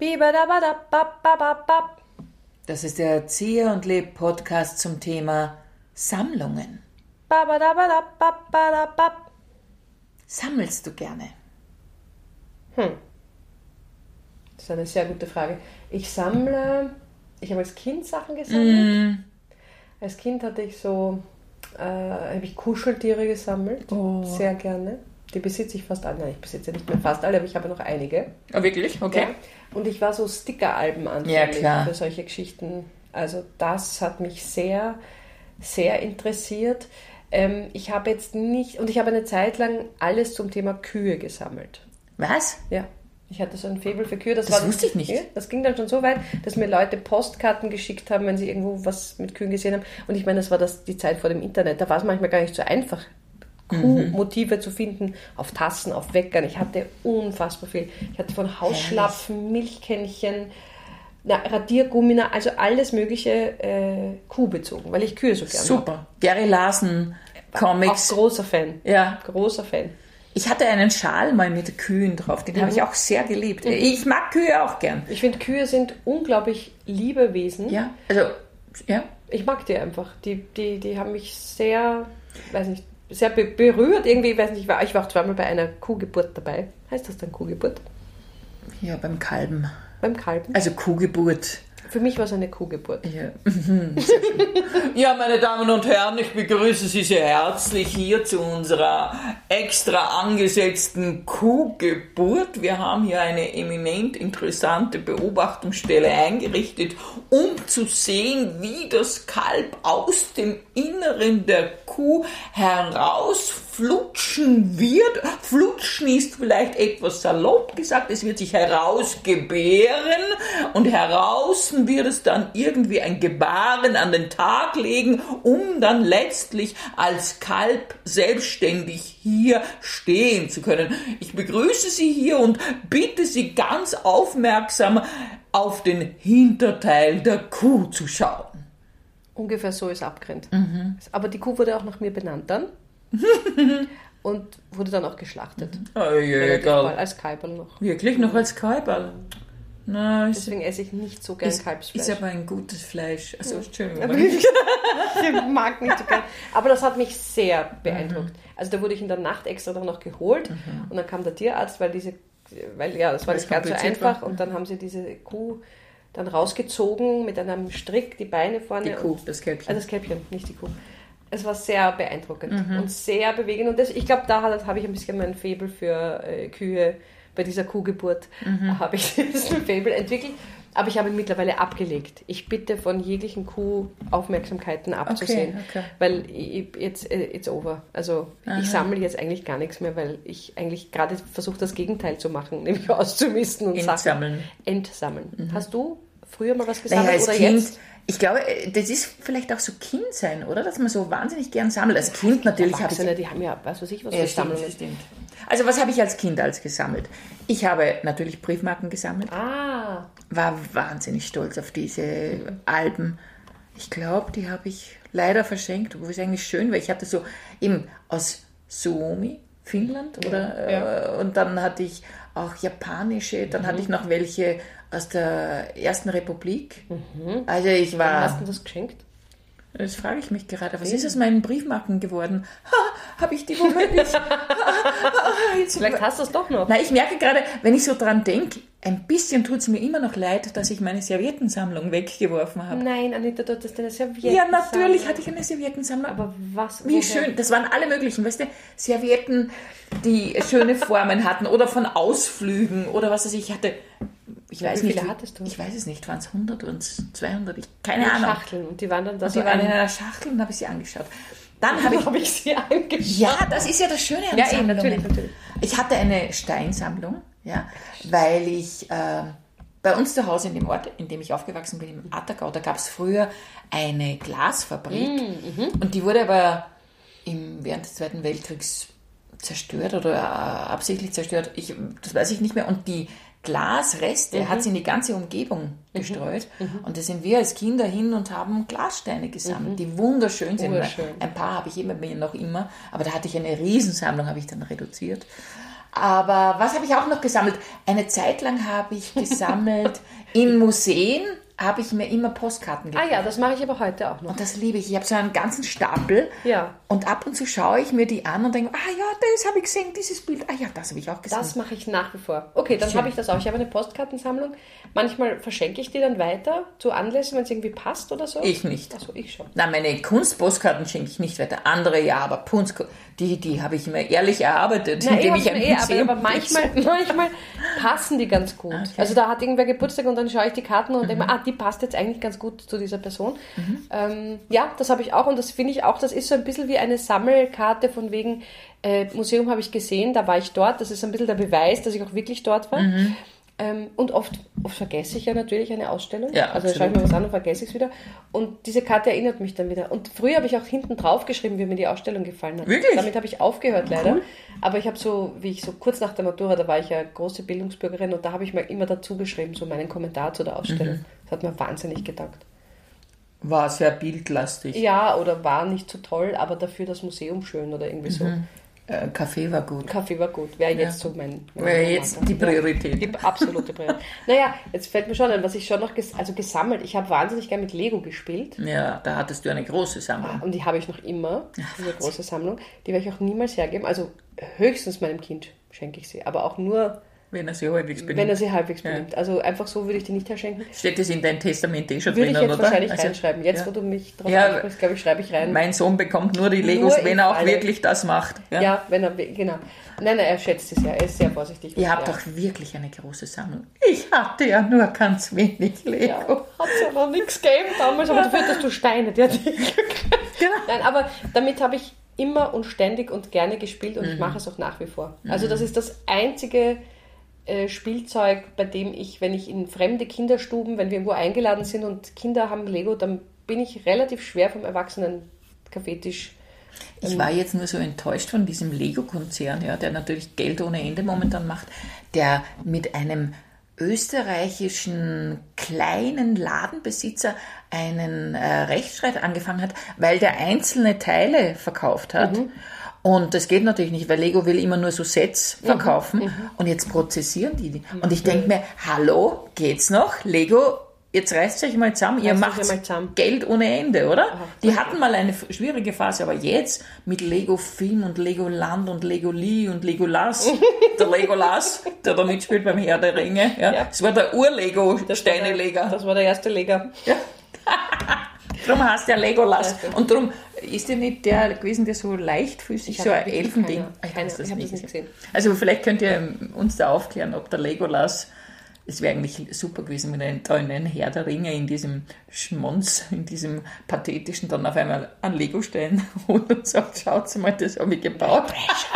Bibadabadabababab. Das ist der Erzieher und Leb Podcast zum Thema Sammlungen. Babadabadabababab. Sammelst du gerne? Das ist eine sehr gute Frage. Ich habe als Kind Sachen gesammelt. Als Kind hatte ich habe ich Kuscheltiere gesammelt. Sehr gerne. Die besitze ich fast alle. Nein, ich besitze nicht mehr fast alle, aber ich habe noch einige. Oh, wirklich? Okay. Ja. Und ich war so Sticker-Alben anfällig für solche Geschichten. Also das hat mich sehr, sehr interessiert. Ich habe eine Zeit lang alles zum Thema Kühe gesammelt. Was? Ja. Ich hatte so ein Faible für Kühe. Das wusste ich nicht. Ja, das ging dann schon so weit, dass mir Leute Postkarten geschickt haben, wenn sie irgendwo was mit Kühen gesehen haben. Und ich meine, das war die Zeit vor dem Internet. Da war es manchmal gar nicht so einfach, Kuhmotive zu finden auf Tassen, auf Weckern. Ich hatte unfassbar viel. Ich hatte von Hausschlapfen, Milchkännchen, Radiergummi, also alles mögliche Kuh bezogen, weil ich Kühe so gerne Super. habe. Gary Larson Comics. Auch großer Fan. Ja. Großer Fan. Ich hatte einen Schal mal mit Kühen drauf, den habe ich auch sehr geliebt. Ich mag Kühe auch gern. Ich finde, Kühe sind unglaublich liebe Wesen. Ja, also, ja. Ich mag die einfach. Die haben mich sehr, sehr berührt irgendwie. Ich war auch zweimal bei einer Kuhgeburt dabei. Heißt das dann Kuhgeburt? Ja, beim Kalben. Beim Kalben? Also Kuhgeburt. Für mich war es eine Kuhgeburt. Ja. Ja, meine Damen und Herren, ich begrüße Sie sehr herzlich hier zu unserer extra angesetzten Kuhgeburt. Wir haben hier eine eminent interessante Beobachtungsstelle eingerichtet, um zu sehen, wie das Kalb aus dem Inneren der Kuh herausflutschen wird. Flutschen ist vielleicht etwas salopp gesagt, es wird sich herausgebären und heraus wird es dann irgendwie ein Gebaren an den Tag legen, um dann letztlich als Kalb selbstständig hier stehen zu können. Ich begrüße Sie hier und bitte Sie ganz aufmerksam auf den Hinterteil der Kuh zu schauen. Ungefähr so ist abgerennt. Aber die Kuh wurde auch nach mir benannt dann und wurde dann auch geschlachtet. Als Kalberl noch. Wirklich noch als Kalberl? Na, deswegen esse ich nicht so gern Kalbsfleisch. Ist aber ein gutes Fleisch. Also, Entschuldigung. Ich mag nicht so gern. Aber das hat mich sehr beeindruckt. Also da wurde ich in der Nacht extra noch geholt und dann kam der Tierarzt, das war nicht ganz so einfach und dann haben sie diese Kuh dann rausgezogen mit einem Strick, die Beine vorne. Die Kuh, das Kälbchen. Das Kälbchen, nicht die Kuh. Es war sehr beeindruckend und sehr bewegend und ich glaube, da habe ich ein bisschen mein Faible für Kühe. Bei dieser Kuhgeburt habe ich diesen Faible entwickelt, aber ich habe ihn mittlerweile abgelegt. Ich bitte von jeglichen Kuhaufmerksamkeiten abzusehen, weil it's over. Also ich sammle jetzt eigentlich gar nichts mehr, weil ich eigentlich gerade versuche, das Gegenteil zu machen, nämlich auszumisten und entsammeln. Hast du früher mal was gesammelt oder Kind, jetzt? Ich glaube, das ist vielleicht auch so Kindsein, oder? Dass man so wahnsinnig gern sammelt. Als Kind natürlich habe ich... Die haben ja, was für Sammlungen. Stimmt. Also was habe ich als Kind gesammelt? Ich habe natürlich Briefmarken gesammelt. War wahnsinnig stolz auf diese Alben. Ich glaube, die habe ich leider verschenkt, obwohl es eigentlich schön war. Ich hatte so eben aus Suomi, Finnland, oder? Und dann hatte ich auch japanische, dann hatte ich noch welche aus der Ersten Republik. Also ich war... Wann hast du das geschenkt? Das frage ich mich gerade. Was ist aus meinen Briefmarken geworden? Habe ich die womöglich? Vielleicht hast du es doch noch. Nein, ich merke gerade, wenn ich so dran denke, ein bisschen tut es mir immer noch leid, dass ich meine Serviettensammlung weggeworfen habe. Nein, Anita, du hattest eine Serviettensammlung. Ja, natürlich hatte ich eine Serviettensammlung. Aber was? Wie schön. Das waren alle möglichen, weißt du, Servietten, die schöne Formen hatten oder von Ausflügen oder was weiß ich. Ich weiß wie nicht, viele hattest du? Ich weiß es nicht, waren es 100 und 200? Keine Ahnung. Schachteln und die waren dann da die waren in einer Schachtel und habe ich sie angeschaut. Dann habe ich sie angeschaut. Ja, das ist ja das Schöne an Sammlungen. Natürlich. Ich hatte eine Steinsammlung, weil ich bei uns zu Hause in dem Ort, in dem ich aufgewachsen bin, im Attergau, da gab es früher eine Glasfabrik und die wurde aber während des Zweiten Weltkriegs zerstört oder absichtlich zerstört. Das weiß ich nicht mehr. Und die Glasreste hat sie in die ganze Umgebung gestreut. Und da sind wir als Kinder hin und haben Glassteine gesammelt, die wunderschön sind. Ein paar habe ich immer noch immer, aber da hatte ich eine Riesensammlung, habe ich dann reduziert. Aber was habe ich auch noch gesammelt? Eine Zeit lang habe ich gesammelt in Museen, habe ich mir immer Postkarten gekauft. Ah ja, das mache ich aber heute auch noch. Und das liebe ich. Ich habe so einen ganzen Stapel. Ja. Und ab und zu schaue ich mir die an und denke, ah ja, das habe ich gesehen, dieses Bild. Ah ja, das habe ich auch gesehen. Das mache ich nach wie vor. Okay, dann Schön. habe ich das auch. Ich habe eine Postkartensammlung. Manchmal verschenke ich die dann weiter zu Anlässen, wenn es irgendwie passt oder so. Ich nicht. Achso, ich schon. Nein, meine Kunstpostkarten schenke ich nicht weiter. Andere ja, aber die habe ich mir ehrlich erarbeitet, indem ich ein Museum aber manchmal passen die ganz gut. Okay. Also da hat irgendwer Geburtstag und dann schaue ich die Karten und denke mir, die passt jetzt eigentlich ganz gut zu dieser Person. Ja, das habe ich auch und das finde ich auch, das ist so ein bisschen wie eine Sammelkarte von wegen, Museum habe ich gesehen, da war ich dort, das ist ein bisschen der Beweis, dass ich auch wirklich dort war. Und oft vergesse ich ja natürlich eine Ausstellung. Ja, also schaue ich mir was an und vergesse ich es wieder. Und diese Karte erinnert mich dann wieder. Und früher habe ich auch hinten drauf geschrieben, wie mir die Ausstellung gefallen hat. Wirklich? Damit habe ich aufgehört leider. Cool. Aber ich habe wie ich so kurz nach der Matura, da war ich ja große Bildungsbürgerin und da habe ich mal immer dazu geschrieben, so meinen Kommentar zu der Ausstellung. Das hat mir wahnsinnig getaugt. War sehr bildlastig. Ja, oder war nicht so toll, aber dafür das Museum schön oder irgendwie so. Kaffee war gut. Kaffee war gut. Wäre jetzt so mein Wäre jetzt die Priorität. Die absolute Priorität. Naja, jetzt fällt mir schon ein, was ich schon noch gesammelt. Ich habe wahnsinnig gern mit Lego gespielt. Ja, da hattest du eine große Sammlung. Und die habe ich noch immer, diese große Sammlung. Die werde ich auch niemals hergeben. Also höchstens meinem Kind schenke ich sie. Aber auch nur, wenn er sie halbwegs benimmt. Wenn er sie halbwegs benimmt. Ja. Also einfach so würde ich die nicht herschenken. Steht das in dein Testament schon drinnen, oder? Würde ich jetzt wahrscheinlich also, reinschreiben. Jetzt, wo du mich drauf ansprichst, glaube ich, schreibe ich rein. Mein Sohn bekommt nur die Legos, wenn er auch wirklich das macht. Ja, wenn er, genau. Nein, er schätzt es ja. Er ist sehr vorsichtig. Ihr habt doch wirklich eine große Sammlung. Ich hatte ja nur ganz wenig Lego. Ja, hat es ja noch nichts gegeben damals, aber dafür hattest du Steine. Die hatte ich genau. Nein, aber damit habe ich immer und ständig und gerne gespielt und ich mache es auch nach wie vor. Also das ist das einzige Spielzeug, bei dem ich, wenn ich in fremde Kinderstuben, wenn wir irgendwo eingeladen sind und Kinder haben Lego, dann bin ich relativ schwer vom Erwachsenen-Kaffeetisch. Ich war jetzt nur so enttäuscht von diesem Lego-Konzern, ja, der natürlich Geld ohne Ende momentan macht, der mit einem österreichischen kleinen Ladenbesitzer einen Rechtsstreit angefangen hat, weil der einzelne Teile verkauft hat. Und das geht natürlich nicht, weil Lego will immer nur so Sets verkaufen und jetzt prozessieren die. Und ich denke mir, hallo, geht's noch? Lego, jetzt reißt euch mal zusammen, ihr macht Geld ohne Ende, oder? Die hatten mal eine schwierige Phase, aber jetzt mit Lego Film und Lego Land und Lego Lee und Legolas, der Legolas, der da mitspielt beim Herr der Ringe, das war der Ur-Lego, der Steineleger. Das war der erste Leger. Ja. Darum heißt der Legolas. Und darum ist der nicht der gewesen, der so leichtfüßig, so ein Elfending. Ich habe das nicht gesehen. Also vielleicht könnt ihr uns da aufklären, ob der Legolas, es wäre eigentlich super gewesen, wenn er da in den Herr der Ringe, in diesem Schmonz, in diesem pathetischen, dann auf einmal einen Legostein holt und sagt, schaut mal, das habe ich gebaut.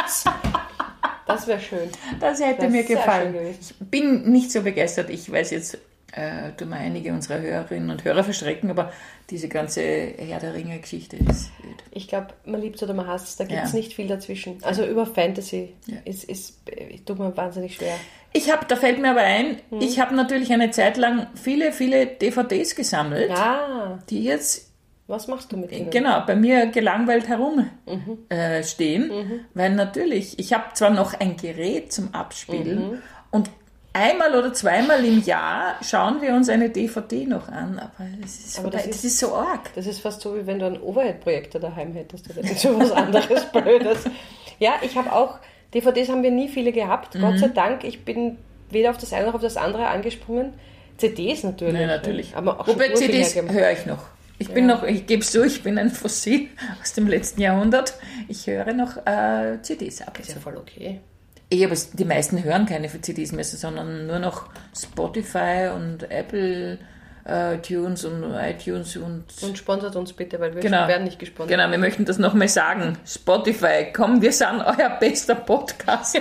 Das wäre schön. Das hätte mir gefallen. Ich bin nicht so begeistert. Ich weiß jetzt, tun wir einige unserer Hörerinnen und Hörer verschrecken, aber diese ganze Herr der Ringe-Geschichte ist öd. Ich glaube, man liebt es oder man hasst es, da gibt es nicht viel dazwischen. Also über Fantasy tut mir wahnsinnig schwer. Da fällt mir aber ein, ich habe natürlich eine Zeit lang viele, viele DVDs gesammelt, die jetzt... Was machst du mit ihnen? Genau, bei mir gelangweilt herumstehen, weil natürlich, ich habe zwar noch ein Gerät zum Abspielen und einmal oder zweimal im Jahr schauen wir uns eine DVD noch an, aber das ist so arg. Das ist fast so, wie wenn du einen Overhead-Projektor daheim hättest oder so was anderes Blödes. Ja, ich habe auch, DVDs haben wir nie viele gehabt, Gott sei Dank. Ich bin weder auf das eine noch auf das andere angesprungen. CDs natürlich. Nein, natürlich. Aber auch wobei CDs höre ich noch. Ich gebe es zu, ich bin ein Fossil aus dem letzten Jahrhundert. Ich höre noch CDs ab. Das ist ja voll okay. Aber die meisten hören keine CDs mehr, sondern nur noch Spotify und Apple Tunes und iTunes und sponsert uns bitte, weil wir werden nicht gesponsert. Genau, wir möchten das nochmal sagen. Spotify, komm, wir sind euer bester Podcast.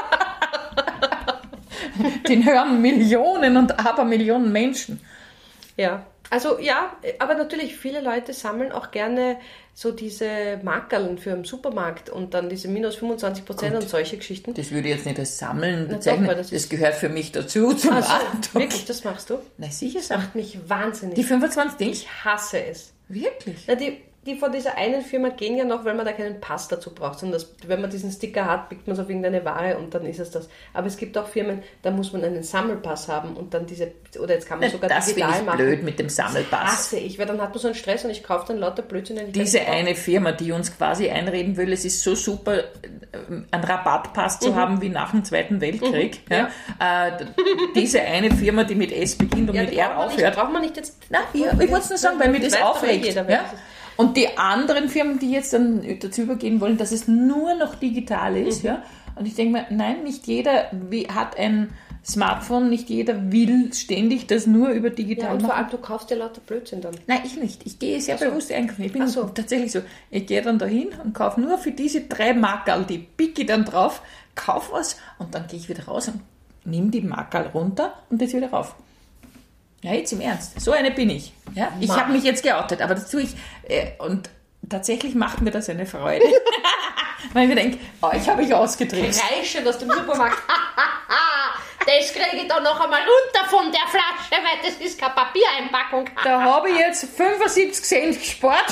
Den hören Millionen und Abermillionen Menschen. Ja. Also ja, aber natürlich, viele Leute sammeln auch gerne so diese Markerln für den Supermarkt und dann diese minus 25% und solche Geschichten. Das würde ich jetzt nicht als Sammeln bezeichnen. Das gehört für mich dazu, zum Alltag. Wirklich, das machst du? Na sicher. Das macht mich wahnsinnig. Die 25 Dinge? Ich hasse es. Wirklich? Na, die von dieser einen Firma gehen ja noch, weil man da keinen Pass dazu braucht, sondern wenn man diesen Sticker hat, pickt man es auf irgendeine Ware und dann ist es das. Aber es gibt auch Firmen, da muss man einen Sammelpass haben und dann oder jetzt kann man sogar digital machen. Das finde ich blöd mit dem Sammelpass. Hasse ich, weil dann hat man so einen Stress und ich kaufe dann lauter Blödsinn. Diese eine Firma, die uns quasi einreden will, es ist so super, einen Rabattpass zu haben wie nach dem Zweiten Weltkrieg. Ja. Diese eine Firma, die mit S beginnt und mit R aufhört. Braucht man nicht jetzt... Nein, ich wollte es nur sagen, weil mir das aufregt. Ja? Und die anderen Firmen, die jetzt dann dazu übergehen wollen, dass es nur noch digital ist. Ja? Und ich denke mir, nein, nicht jeder hat ein Smartphone, nicht jeder will ständig das nur über digital machen. Vor allem, du kaufst dir lauter Blödsinn dann. Nein, ich nicht. Ich gehe sehr bewusst einkaufen. Ich bin tatsächlich so. Ich gehe dann dahin und kaufe nur für diese 3 Markerl, die picke ich dann drauf, kaufe was und dann gehe ich wieder raus und nehme die Markerl runter und jetzt wieder rauf. Ja, jetzt im Ernst. So eine bin ich. Ja? Ich habe mich jetzt geoutet, aber das tue ich. Und tatsächlich macht mir das eine Freude. Weil ich mir denke, euch habe ich ausgetrickst. Kreischen aus dem Supermarkt. Das kriege ich dann noch einmal runter von der Flasche, weil das ist keine Papiereinpackung. Da habe ich jetzt 75 Cent gespart.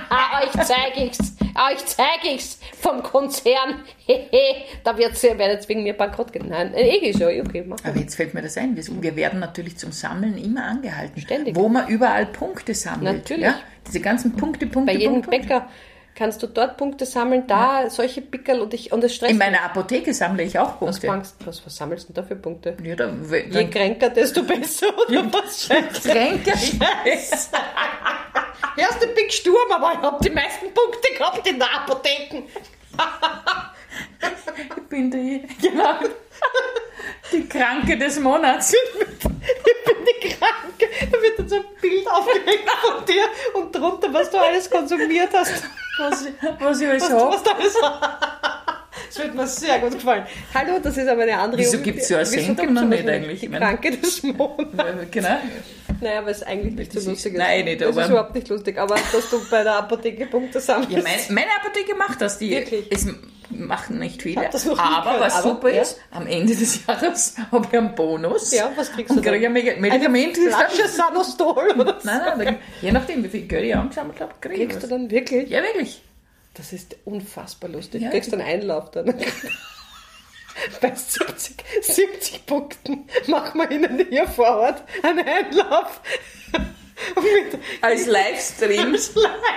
Euch zeige ich's vom Konzern. Da werdet jetzt wegen mir bankrott gehen. Nein, okay, mach. Aber jetzt fällt mir das ein. Wir werden natürlich zum Sammeln immer angehalten. Ständig. Wo man überall Punkte sammelt. Natürlich. Ja? Diese ganzen Punkte. Bei jedem Bäcker kannst du dort Punkte sammeln, solche Pickerl und es stresst. In meiner Apotheke sammle ich auch Punkte. Was sammelst du da für Punkte? Ja, je kränker, desto besser, oder was? Kränker? Erst ein Big Sturm, aber ich habe die meisten Punkte gehabt in der Apotheke. Ich bin die Kranke des Monats. Ich bin die Kranke. Da wird dann so ein Bild aufgehängt von dir und drunter, was du alles konsumiert hast. Was ich alles habe. Das wird mir sehr gut gefallen. Hallo, das ist aber eine andere... Wieso gibt es so eine Sendung noch nicht eigentlich? Die Kranke des Monats. Genau. Naja, aber es ist eigentlich nicht so lustig. Nein, nicht. Das ist überhaupt nicht lustig, aber dass du bei der Apotheke Punkte sammelst. Ja, meine Apotheke macht das. Wirklich? Es machen nicht viele. Aber was super ist, am Ende des Jahres habe ich einen Bonus. Ja, was kriegst du und kriege ein Medikament. Eine Flasche Sanostol oder so. Nein, je nachdem, wie viel Geld ich angesammelt habe, kriege ich was. Kriegst du dann wirklich? Ja, wirklich. Das ist unfassbar lustig. Ja, du kriegst einen Einlauf dann. Bei 70 Punkten machen wir Ihnen hier vor Ort einen Einlauf. Als Livestream. Ist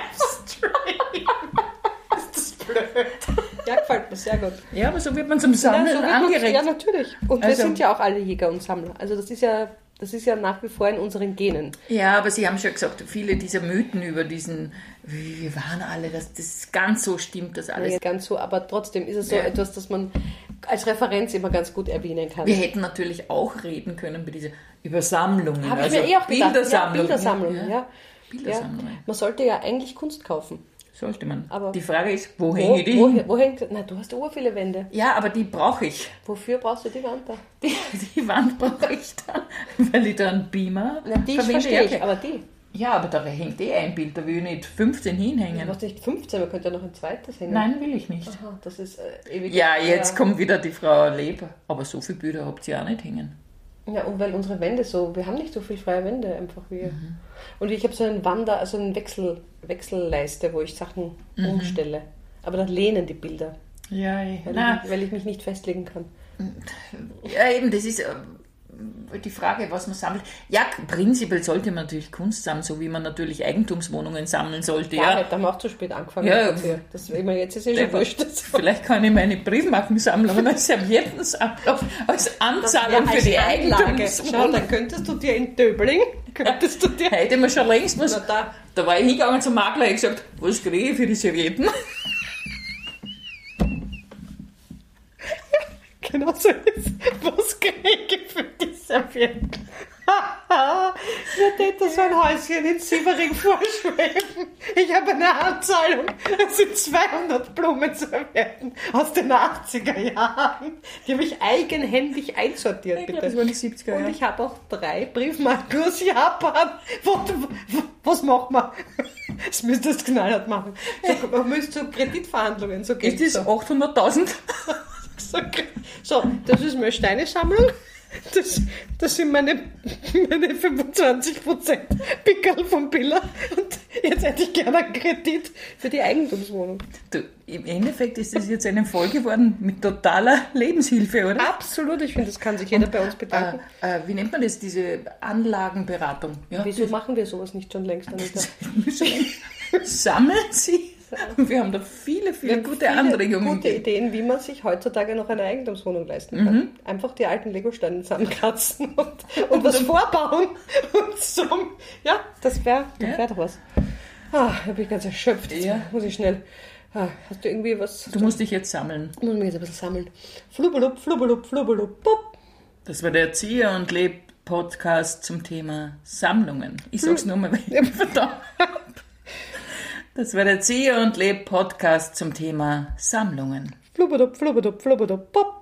das blöd? Ja, gefällt mir sehr gut. Ja, aber so wird man zum Sammeln angeregt. Ja, natürlich. Und wir sind ja auch alle Jäger und Sammler. Also das ist ja nach wie vor in unseren Genen. Ja, aber Sie haben schon gesagt, viele dieser Mythen über diesen, wir waren alle, dass das ganz so stimmt, das alles. Ja, ganz so, aber trotzdem ist es so etwas, das man als Referenz immer ganz man erwähnen kann. Wir hätten natürlich auch reden können bei dieser über Sammlungen. Habe ich mir auch gedacht. Bildersammlungen. Ja. Bildersammlungen. Man sollte ja eigentlich Kunst kaufen. Sollte man. Aber die Frage ist, wo hänge ich die hin? Wo hängt? Na, du hast ur viele Wände. Ja, aber die brauche ich. Wofür brauchst du die Wand da? Die Wand brauche ich dann, weil ich da einen Beamer verstehe ich, aber die. Ja, aber da hängt ein Bild, da will ich nicht 15 hinhängen. Du hast nicht 15, man könnte ja noch ein zweites hängen. Nein, will ich nicht. Aha, das ist ewig. Ja, jetzt kommt wieder die Frau Leber. Aber so viele Bilder habt ihr auch nicht hängen. Ja, und weil unsere Wände wir haben nicht so viel freie Wände einfach wie. Mhm. Und ich habe so einen eine Wechselleiste, wo ich Sachen umstelle. Aber dann lehnen die Bilder. Ja, weil ich mich nicht festlegen kann. Ja, eben, das ist die Frage, was man sammelt. Ja, prinzipiell sollte man natürlich Kunst sammeln, so wie man natürlich Eigentumswohnungen sammeln sollte. Ja, da haben wir auch zu spät angefangen. Ja, jetzt ist schon wurscht. Vielleicht kann ich meine Briefmarkensammlung als Serviettensammlung, als Anzahlung für die Eigentumswohnung. Schau, dann könntest du dir in Döbling, hätte man schon längst was. Da war ich hingegangen zum Makler und gesagt, was kriege ich für die Servietten? Genau so ist. Was kriege ich für die Servietten? Mir hätte so ein Häuschen in Sievering vorschweben. Ich habe eine Anzahlung. Es sind 200 Blumenservietten aus den 80er Jahren. Die habe ich eigenhändig einsortiert. Bitte. Das waren die 70er Jahre. Und ich habe auch 3 Briefmarken aus Japan. Was machen wir? Das müsstest du knallhart machen. Man müsste so Kreditverhandlungen so gehen. Ist das 800.000? So, das ist meine Steinesammlung. Das sind meine 25% Pickerl vom Billa und jetzt hätte ich gerne einen Kredit für die Eigentumswohnung. Du, im Endeffekt ist das jetzt eine Folge geworden mit totaler Lebenshilfe, oder? Absolut, ich finde, das kann sich jeder bei uns bedanken. Wie nennt man das, diese Anlagenberatung? Ja, Wieso machen wir sowas nicht schon längst, Anita? Sammeln Sie. Wir haben da viele gute Anregungen. Gute Ideen, wie man sich heutzutage noch eine Eigentumswohnung leisten kann. Einfach die alten Lego-Steine zusammenkratzen und was vorbauen. Und so. Ja, das wäre doch was. Da bin ich ganz erschöpft. Jetzt muss ich schnell. Hast du irgendwie was? Du musst dich jetzt sammeln. Ich muss mich jetzt ein bisschen sammeln. Flubbelup, flubbelup, flubbelup, pop. Das war der Erzieher und Leb-Podcast zum Thema Sammlungen. Ich sag's nur mal, weil ich verdammt. Das war der Erzieher und Leb-Podcast zum Thema Sammlungen. Flubbelup, flubbelup, flubbelup, pop.